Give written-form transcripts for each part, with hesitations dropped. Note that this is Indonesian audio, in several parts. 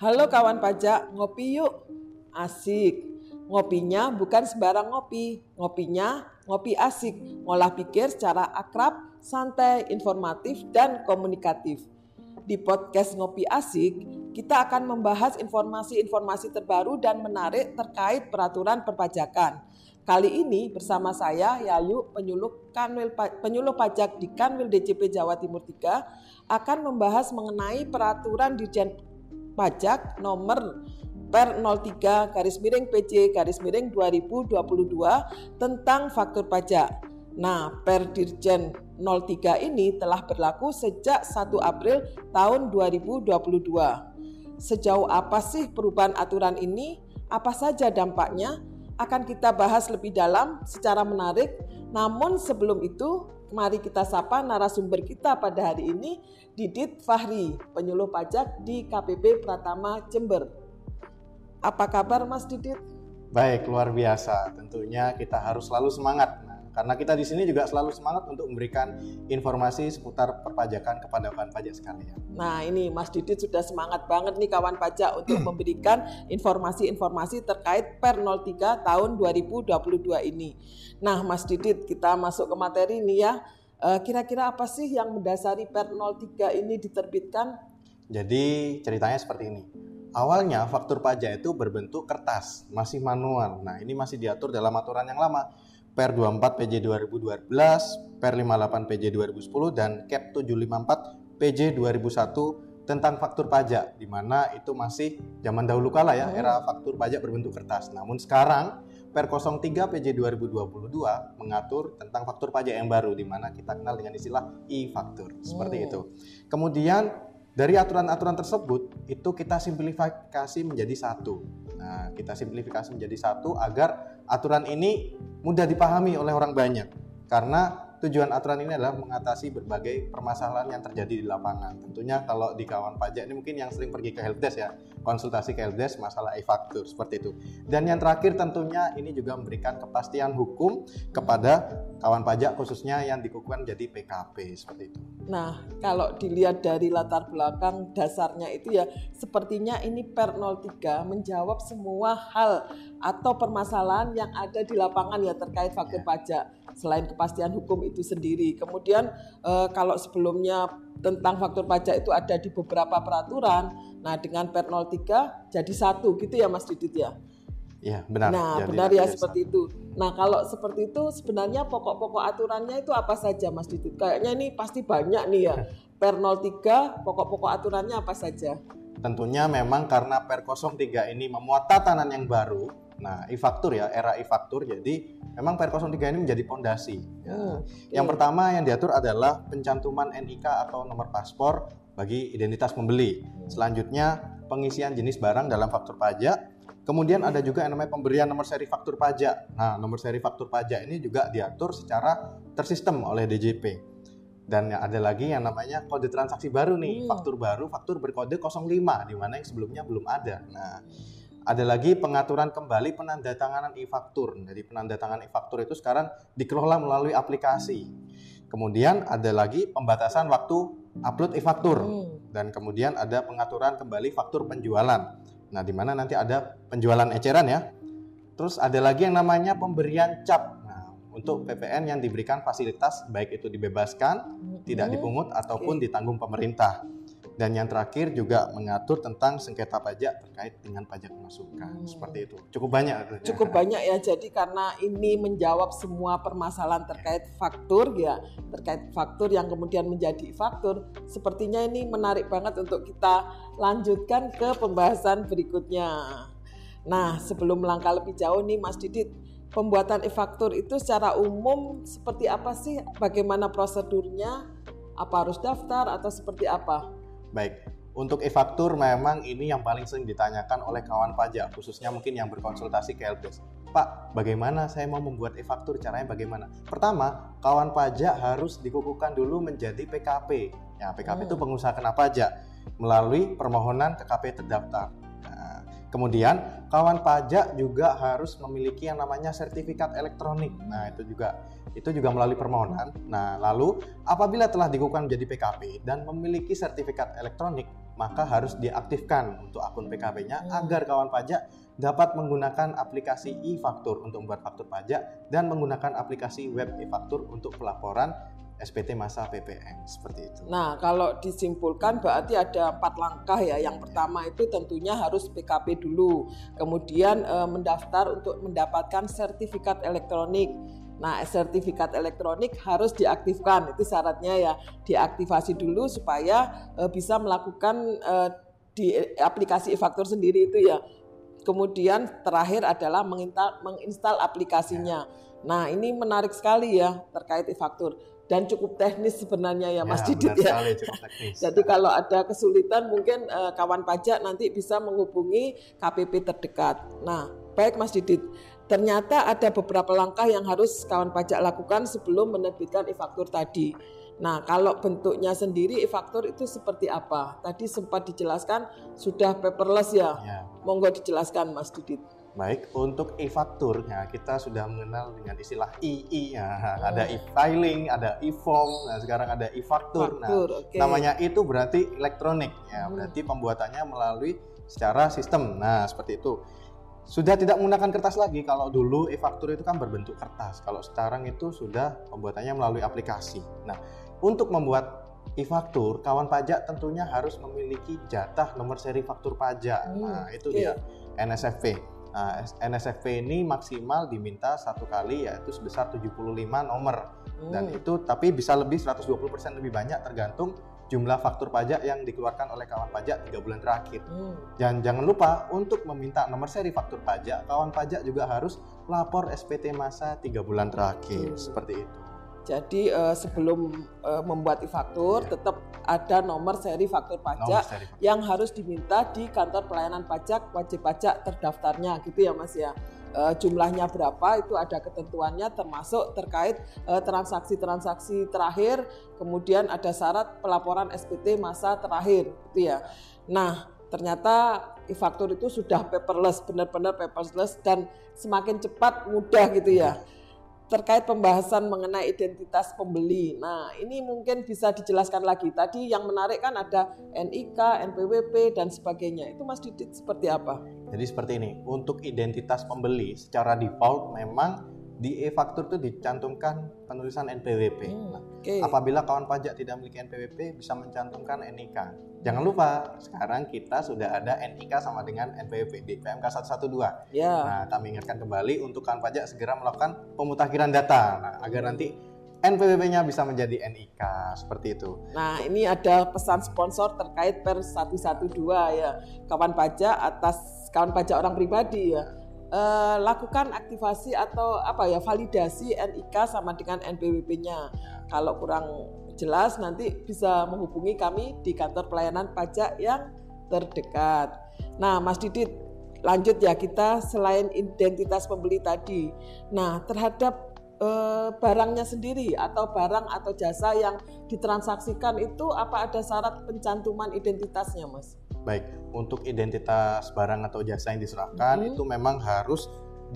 Halo kawan pajak, ngopi yuk. Asik. Ngopinya bukan sembarang ngopi. Ngopinya ngopi asik. Ngolah pikir secara akrab, santai, informatif, dan komunikatif. Di podcast Ngopi Asik, kita akan membahas informasi-informasi terbaru dan menarik terkait peraturan perpajakan. Kali ini bersama saya, Yayu, penyuluh pajak di Kanwil DJP Jawa Timur 3, akan membahas mengenai peraturan Dirjen Pajak nomor per 03/PJ/2022 tentang faktur pajak. Nah, per Dirjen 03 ini telah berlaku sejak 1 April tahun 2022. Sejauh apa sih perubahan aturan ini? Apa saja dampaknya? Akan kita bahas lebih dalam secara menarik. Namun sebelum itu, mari kita sapa narasumber kita pada hari ini, Didit Fahri, penyuluh pajak di KPP Pratama Jember. Apa kabar Mas Didit? Baik, luar biasa. Tentunya kita harus selalu semangat. Karena kita di sini juga selalu semangat untuk memberikan informasi seputar perpajakan kepada kawan pajak sekalian. Nah, ini Mas Didit sudah semangat banget nih kawan pajak untuk memberikan informasi-informasi terkait per 03 tahun 2022 ini. Nah, Mas Didit, kita masuk ke materi nih ya. Kira-kira apa sih yang mendasari per 03 ini diterbitkan? Jadi ceritanya seperti ini. Awalnya faktur pajak itu berbentuk kertas, masih manual. Nah, ini masih diatur dalam aturan yang lama. Per 24 PJ 2012, Per 58 PJ 2010, dan Cap 754 PJ 2001 tentang faktur pajak, di mana itu masih zaman dahulu kala ya, era faktur pajak berbentuk kertas. Namun sekarang Per 03 PJ 2022 mengatur tentang faktur pajak yang baru, di mana kita kenal dengan istilah e-faktur, seperti itu. Kemudian dari aturan-aturan tersebut itu kita simplifikasi menjadi satu. Nah, kita simplifikasi menjadi satu agar aturan ini mudah dipahami oleh orang banyak. Karena tujuan aturan ini adalah mengatasi berbagai permasalahan yang terjadi di lapangan. Tentunya kalau di kawan pajak ini mungkin yang sering pergi ke helpdesk ya, konsultasi ke helpdesk masalah e-faktur seperti itu. Dan yang terakhir tentunya ini juga memberikan kepastian hukum kepada kawan pajak khususnya yang dikukuhkan jadi PKP seperti itu. Nah, kalau dilihat dari latar belakang dasarnya itu ya, sepertinya ini per 03 menjawab semua hal atau permasalahan yang ada di lapangan ya terkait faktur pajak. Selain kepastian hukum itu sendiri. Kemudian kalau sebelumnya tentang faktur pajak itu ada di beberapa peraturan, nah dengan per 03 jadi satu gitu ya Mas Didit ya? Iya, benar. Nah, benar ya seperti itu. Nah, kalau seperti itu sebenarnya pokok-pokok aturannya itu apa saja Mas Didit? Kayaknya ini pasti banyak nih ya. Per 03 pokok-pokok aturannya apa saja? Tentunya memang karena per 03 ini memuat tatanan yang baru. Nah, e-faktur ya, era e-faktur. Jadi memang per 03 ini menjadi pondasi. Yang pertama yang diatur adalah pencantuman NIK atau nomor paspor bagi identitas pembeli. Selanjutnya pengisian jenis barang dalam faktur pajak. Kemudian ada juga yang namanya pemberian nomor seri faktur pajak. Nah, nomor seri faktur pajak ini juga diatur secara tersistem oleh DJP. Dan ada lagi yang namanya kode transaksi baru nih, faktur baru, faktur berkode 05, di mana yang sebelumnya belum ada. Nah, ada lagi pengaturan kembali penandatanganan e-faktur. Jadi penandatanganan e-faktur itu sekarang dikelola melalui aplikasi. Kemudian ada lagi pembatasan waktu upload e-faktur. Dan kemudian ada pengaturan kembali faktur penjualan. Nah, di mana nanti ada penjualan eceran ya. Terus ada lagi yang namanya pemberian cap. Nah, untuk PPN yang diberikan fasilitas baik itu dibebaskan, tidak dipungut ataupun ditanggung pemerintah. Dan yang terakhir juga mengatur tentang sengketa pajak terkait dengan pajak masukan. Seperti itu. Cukup banyak. Cukup banyak ya. Jadi karena ini menjawab semua permasalahan terkait faktur ya, terkait faktur yang kemudian menjadi faktur, sepertinya ini menarik banget untuk kita lanjutkan ke pembahasan berikutnya. Nah, sebelum melangkah lebih jauh nih Mas Didit, pembuatan e-faktur itu secara umum seperti apa sih? Bagaimana prosedurnya? Apa harus daftar atau seperti apa? Baik, untuk e-faktur memang ini yang paling sering ditanyakan oleh kawan pajak, khususnya mungkin yang berkonsultasi ke helpdesk. Pak, bagaimana saya mau membuat e-faktur, caranya bagaimana? Pertama, kawan pajak harus dikukuhkan dulu menjadi PKP. Ya, PKP itu pengusaha kena pajak melalui permohonan KKP terdaftar. Nah, kemudian kawan pajak juga harus memiliki yang namanya sertifikat elektronik. Nah, itu juga melalui permohonan. Nah, lalu apabila telah dikukuhkan menjadi PKP dan memiliki sertifikat elektronik, maka harus diaktifkan untuk akun PKP-nya agar kawan pajak dapat menggunakan aplikasi e-faktur untuk membuat faktur pajak dan menggunakan aplikasi web e-faktur untuk pelaporan SPT masa PPN, seperti itu. Nah, kalau disimpulkan berarti ada 4 langkah ya. Yang pertama itu tentunya harus PKP dulu, kemudian mendaftar untuk mendapatkan sertifikat elektronik. Nah, sertifikat elektronik harus diaktifkan, itu syaratnya ya, diaktifasi dulu supaya bisa melakukan di aplikasi e-faktur sendiri itu ya. Kemudian terakhir adalah menginstal aplikasinya. Nah, ini menarik sekali ya terkait e-faktur dan cukup teknis sebenarnya ya Mas Didit ya. Sekali, cukup teknis. Jadi kalau ada kesulitan mungkin kawan pajak nanti bisa menghubungi KPP terdekat. Nah, baik Mas Didit. Ternyata ada beberapa langkah yang harus kawan pajak lakukan sebelum menerbitkan e-faktur tadi. Nah, kalau bentuknya sendiri e-faktur itu seperti apa? Tadi sempat dijelaskan sudah paperless ya. Monggo dijelaskan Mas Didit. Baik, untuk e-faktur ya kita sudah mengenal dengan istilah II ya. Ada e-filing, ada e-form, nah sekarang ada e-faktur. Nah, namanya itu berarti elektronik ya, berarti pembuatannya melalui secara sistem. Nah, seperti itu. Sudah tidak menggunakan kertas lagi. Kalau dulu e-faktur itu kan berbentuk kertas. Kalau sekarang itu sudah pembuatannya melalui aplikasi. Nah, untuk membuat e-faktur, kawan pajak tentunya harus memiliki jatah nomor seri faktur pajak. Nah, itu dia NSFP. Nah, NSFP ini maksimal diminta satu kali yaitu sebesar 75 nomor. Dan itu tapi bisa lebih 120% lebih banyak tergantung jumlah faktur pajak yang dikeluarkan oleh kawan pajak 3 bulan terakhir. Dan jangan lupa untuk meminta nomor seri faktur pajak, kawan pajak juga harus lapor SPT masa 3 bulan terakhir. Seperti itu. Jadi sebelum membuat e-faktur tetap ada nomor seri faktur pajak yang harus diminta di kantor pelayanan pajak wajib pajak terdaftarnya gitu ya Mas ya. Jumlahnya berapa itu ada ketentuannya termasuk terkait transaksi-transaksi terakhir, kemudian ada syarat pelaporan SPT masa terakhir gitu ya. Nah, ternyata e-faktur itu sudah paperless, benar-benar paperless dan semakin cepat mudah gitu ya. Terkait pembahasan mengenai identitas pembeli. Nah, ini mungkin bisa dijelaskan lagi. Tadi yang menarik kan ada NIK, NPWP dan sebagainya. Itu Mas Didit seperti apa? Jadi seperti ini, untuk identitas pembeli secara default memang di e-faktur itu dicantumkan penulisan NPWP. Apabila kawan pajak tidak memiliki NPWP bisa mencantumkan NIK. Jangan lupa sekarang kita sudah ada NIK sama dengan NPWP di PMK 112. Nah, kami ingatkan kembali untuk kawan pajak segera melakukan pemutakhiran data agar nanti NPWP-nya bisa menjadi NIK seperti itu. Nah, ini ada pesan sponsor terkait per 112 ya. Kawan pajak atas kawan pajak orang pribadi ya. Lakukan aktivasi atau validasi NIK sama dengan NPWP-nya. Kalau kurang jelas nanti bisa menghubungi kami di kantor pelayanan pajak yang terdekat. Nah, Mas Didit, lanjut ya kita selain identitas pembeli tadi. Nah, terhadap barangnya sendiri atau barang atau jasa yang ditransaksikan itu apa ada syarat pencantuman identitasnya, Mas? Baik, untuk identitas barang atau jasa yang diserahkan itu memang harus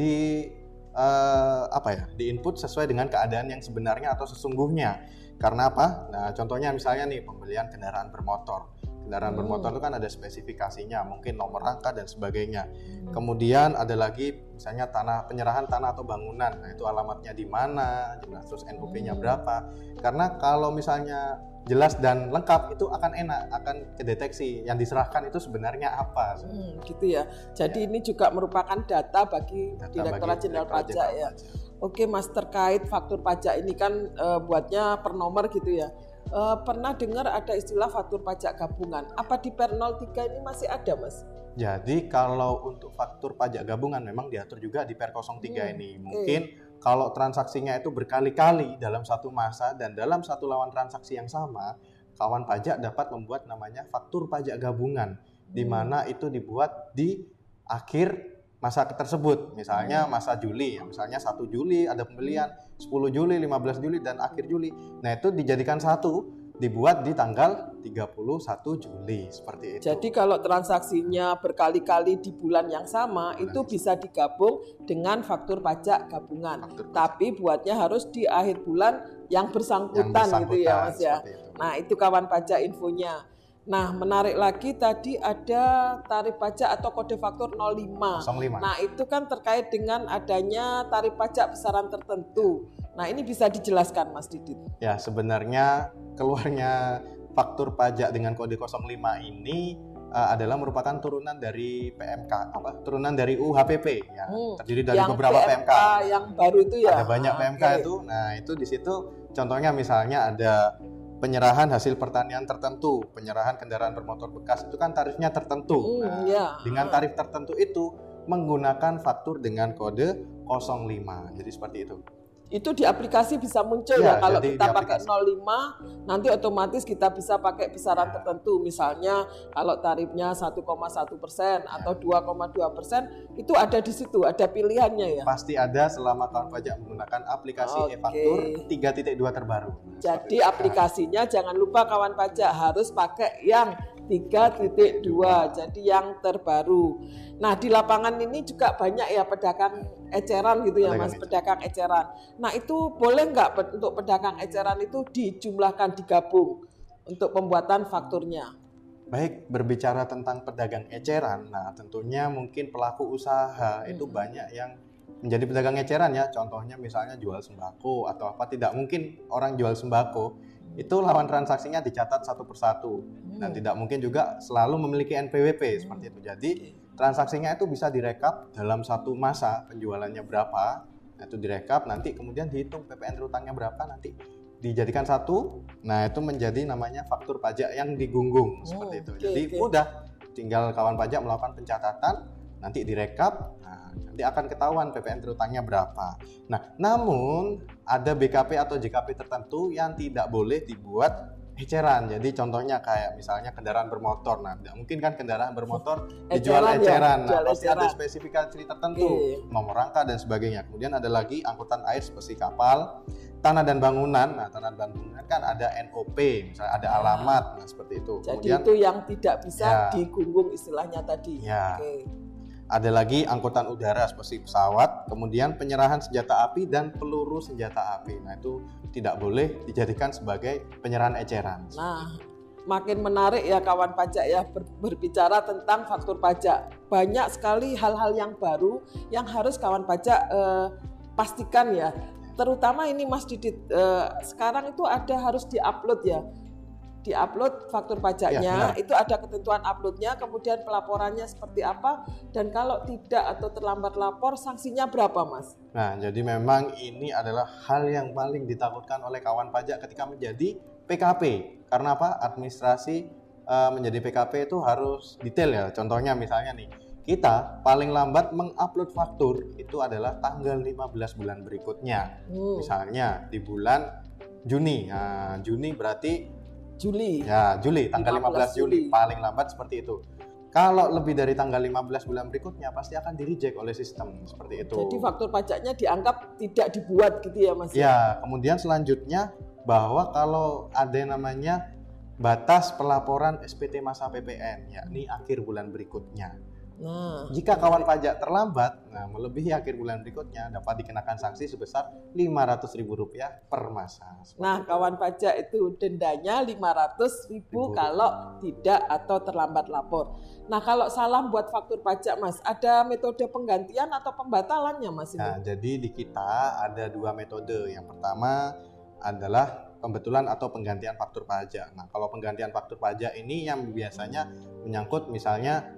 di-input sesuai dengan keadaan yang sebenarnya atau sesungguhnya. Karena apa? Nah, contohnya misalnya nih pembelian kendaraan bermotor. Kendaraan bermotor itu kan ada spesifikasinya, mungkin nomor rangka dan sebagainya. Kemudian ada lagi misalnya penyerahan tanah atau bangunan. Nah, itu alamatnya di mana, terus NUP-nya berapa. Karena kalau misalnya jelas dan lengkap itu akan enak, akan kedeteksi yang diserahkan itu sebenarnya apa. Gitu ya. Jadi ini juga merupakan data bagi Direktorat Jenderal Pajak ya. Oke Mas, terkait faktur pajak ini kan buatnya per nomor gitu ya. Pernah dengar ada istilah faktur pajak gabungan. Apa di Per 03 ini masih ada Mas? Jadi kalau untuk faktur pajak gabungan memang diatur juga di Per 03 ini. Mungkin kalau transaksinya itu berkali-kali dalam satu masa dan dalam satu lawan transaksi yang sama, kawan pajak dapat membuat namanya faktur pajak gabungan, di mana itu dibuat di akhir masa tersebut. Misalnya masa Juli, misalnya 1 Juli ada pembelian, 10 Juli, 15 Juli, dan akhir Juli. Nah itu dijadikan satu, dibuat di tanggal 31 Juli, seperti itu. Jadi kalau transaksinya berkali-kali di bulan yang sama, itu bisa digabung dengan faktur pajak gabungan. Tapi buatnya harus di akhir bulan yang bersangkutan gitu ya Mas ya. Nah itu kawan pajak infonya. Nah, menarik lagi tadi ada tarif pajak atau kode faktur 05. 05. Nah, itu kan terkait dengan adanya tarif pajak besaran tertentu. Nah, ini bisa dijelaskan Mas Didit. Ya, sebenarnya keluarnya faktur pajak dengan kode 05 ini adalah merupakan turunan dari PMK, turunan dari UHPP ya. Terdiri dari yang beberapa PMK yang baru itu ya. Ada banyak PMK itu. Nah, itu di situ contohnya misalnya ada penyerahan hasil pertanian tertentu, penyerahan kendaraan bermotor bekas itu kan tarifnya tertentu. Dengan tarif tertentu itu menggunakan faktur dengan kode 05. Jadi seperti itu. Itu di aplikasi bisa muncul ya kalau kita pakai 05, nanti otomatis kita bisa pakai besaran tertentu. Misalnya kalau tarifnya 1,1% atau 2,2%, itu ada di situ, ada pilihannya ya. Pasti ada selama kawan pajak menggunakan aplikasi e-faktur 3.2 terbaru. Jadi aplikasinya jangan lupa kawan pajak harus pakai yang 3.2, jadi yang terbaru. Nah, di lapangan ini juga banyak ya pedagang eceran gitu ya Mas, pedagang eceran. Nah, itu boleh nggak untuk pedagang eceran itu dijumlahkan, digabung untuk pembuatan fakturnya? Baik, berbicara tentang pedagang eceran, nah tentunya mungkin pelaku usaha itu banyak yang menjadi pedagang eceran ya. Contohnya misalnya jual sembako atau apa, tidak mungkin orang jual sembako itu lawan transaksinya dicatat satu persatu dan tidak mungkin juga selalu memiliki NPWP seperti itu. Jadi transaksinya itu bisa direkap dalam satu masa, penjualannya berapa, itu direkap, nanti kemudian dihitung PPN terutangnya berapa, nanti dijadikan satu. Nah, itu menjadi namanya faktur pajak yang digunggung seperti itu. Jadi mudah, tinggal kawan pajak melakukan pencatatan, nanti direkap, nah, nanti akan ketahuan PPN terutangnya berapa. Nah, namun ada BKP atau JKP tertentu yang tidak boleh dibuat eceran. Jadi contohnya kayak misalnya kendaraan bermotor. Nah, tidak mungkin kan kendaraan bermotor dijual eceran. Nah, pasti ada spesifikasi tertentu, nomor rangka dan sebagainya. Kemudian ada lagi angkutan air seperti kapal, tanah dan bangunan. Nah, tanah dan bangunan kan ada NOP, misalnya ada alamat, nah seperti itu. Jadi kemudian, itu yang tidak bisa digunggung istilahnya tadi. Ya. Ada lagi angkutan udara seperti pesawat, kemudian penyerahan senjata api dan peluru senjata api. Nah, itu tidak boleh dijadikan sebagai penyerahan eceran. Nah, makin menarik ya kawan pajak ya berbicara tentang faktur pajak. Banyak sekali hal-hal yang baru yang harus kawan pajak pastikan ya. Terutama ini Mas Didit, sekarang itu ada harus diupload ya. Diupload faktur pajaknya, itu ada ketentuan uploadnya, kemudian pelaporannya seperti apa, dan kalau tidak atau terlambat lapor sanksinya berapa Mas? Nah, jadi memang ini adalah hal yang paling ditakutkan oleh kawan pajak ketika menjadi PKP. Karena apa? Administrasi menjadi PKP itu harus detail ya. Contohnya misalnya nih, kita paling lambat mengupload faktur itu adalah tanggal 15 bulan berikutnya. Misalnya di bulan Juni. Nah, Juni berarti Juli. Ya, Juli, tanggal 15 Juli paling lambat seperti itu. Kalau lebih dari tanggal 15 bulan berikutnya pasti akan di-reject oleh sistem seperti itu. Jadi faktur pajaknya dianggap tidak dibuat gitu ya Mas? Ya, kemudian selanjutnya bahwa kalau ada yang namanya batas pelaporan SPT masa PPN, yakni akhir bulan berikutnya. Nah, jika kawan pajak terlambat, melebihi akhir bulan berikutnya dapat dikenakan sanksi sebesar Rp500.000 per masa. Nah, kawan pajak itu dendanya Rp500.000 kalau tidak atau terlambat lapor. Nah, kalau salah buat faktur pajak Mas, ada metode penggantian atau pembatalannya Mas? Nah, jadi di kita ada dua metode. Yang pertama adalah pembetulan atau penggantian faktur pajak. Nah, kalau penggantian faktur pajak ini yang biasanya menyangkut misalnya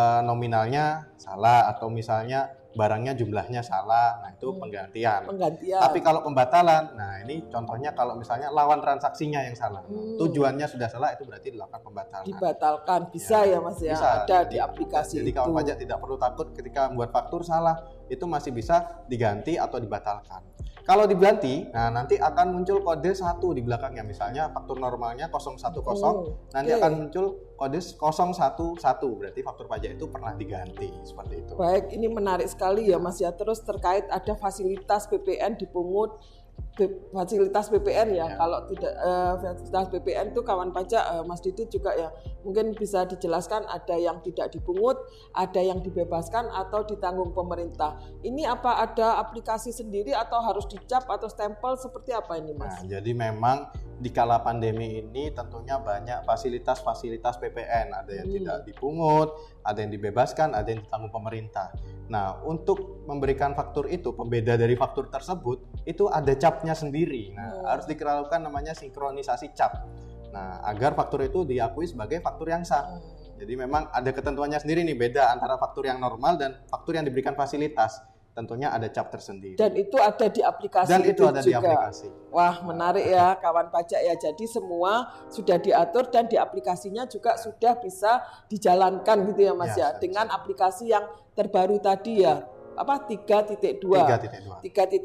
nominalnya salah atau misalnya barangnya jumlahnya salah, nah itu penggantian. Tapi kalau pembatalan, nah ini contohnya kalau misalnya lawan transaksinya yang salah, tujuannya sudah salah, itu berarti dilakukan pembatalan. Dibatalkan, bisa ya Mas ya, bisa. Ada di aplikasi. Jadi kawan pajak tidak perlu takut ketika membuat faktur salah, itu masih bisa diganti atau dibatalkan. Kalau diganti, nah nanti akan muncul kode 1 di belakangnya, misalnya faktur normalnya 010, nanti akan muncul kode 011, berarti faktur pajak itu pernah diganti, seperti itu. Baik, ini menarik sekali ya Mas ya. Terus terkait ada fasilitas PPN dipungut fasilitas PPN ya. Kalau tidak fasilitas PPN itu kawan pajak Mas Didit juga ya mungkin bisa dijelaskan, ada yang tidak dipungut, ada yang dibebaskan atau ditanggung pemerintah. Ini apa ada aplikasi sendiri atau harus dicap atau stempel seperti apa ini Mas? Nah, jadi memang di kala pandemi ini tentunya banyak fasilitas-fasilitas PPN, ada yang tidak dipungut, ada yang dibebaskan, ada yang ditanggung pemerintah. Nah, untuk memberikan faktur itu, pembeda dari faktur tersebut, itu ada capnya sendiri. Nah, harus dilakukan namanya sinkronisasi cap. Nah, agar faktur itu diakui sebagai faktur yang sah. Jadi memang ada ketentuannya sendiri nih, beda antara faktur yang normal dan faktur yang diberikan fasilitas. Tentunya ada cap tersendiri. Dan itu ada di aplikasi. Dan itu ada juga di aplikasi. Wah, menarik ya kawan pajak ya. Jadi semua sudah diatur dan di aplikasinya juga sudah bisa dijalankan gitu ya Mas ya. Dengan aplikasi yang terbaru tadi ya. Apa 3.2. 3.2.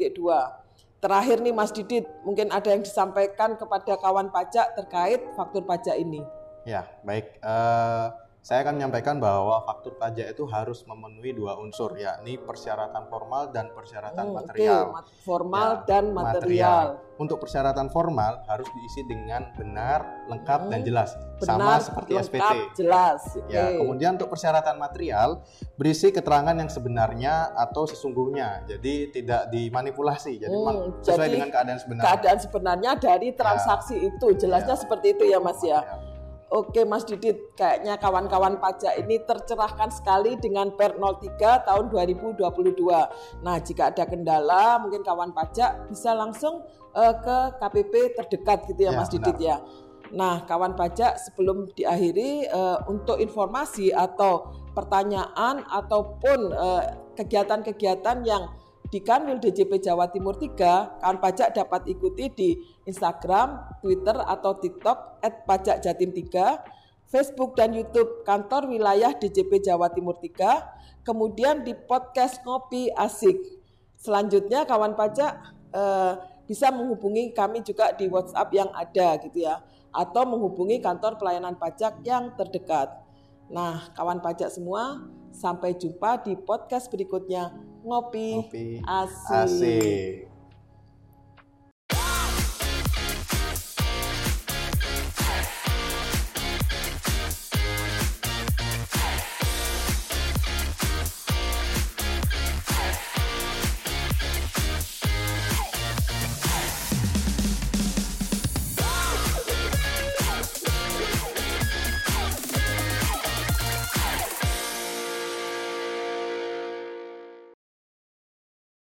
Terakhir nih Mas Didit, mungkin ada yang disampaikan kepada kawan pajak terkait faktur pajak ini. Ya, baik. Saya akan menyampaikan bahwa faktur pajak itu harus memenuhi 2 unsur, yakni persyaratan formal dan persyaratan material. Formal dan material. Untuk persyaratan formal harus diisi dengan benar, lengkap, dan jelas. Sama seperti lengkap, SPT. Jelas. Ya, kemudian untuk persyaratan material berisi keterangan yang sebenarnya atau sesungguhnya. Jadi tidak dimanipulasi. Jadi sesuai dengan keadaan sebenarnya. Keadaan sebenarnya dari transaksi itu. Jelasnya seperti itu ya Mas ya. Oke Mas Didit, kayaknya kawan-kawan pajak ini tercerahkan sekali dengan Per 03 tahun 2022. Nah, jika ada kendala mungkin kawan pajak bisa langsung ke KPP terdekat gitu ya Mas Didit ya. Nah, kawan pajak sebelum diakhiri untuk informasi atau pertanyaan ataupun kegiatan-kegiatan yang di Kanwil DJP Jawa Timur 3, kawan pajak dapat ikuti di Instagram, Twitter atau TikTok @pajakjatim3, Facebook dan YouTube Kantor Wilayah DJP Jawa Timur 3, kemudian di podcast Ngopi Asik. Selanjutnya kawan pajak bisa menghubungi kami juga di WhatsApp yang ada gitu ya, atau menghubungi kantor pelayanan pajak yang terdekat. Nah, kawan pajak semua, sampai jumpa di podcast berikutnya. Ngopi Asik.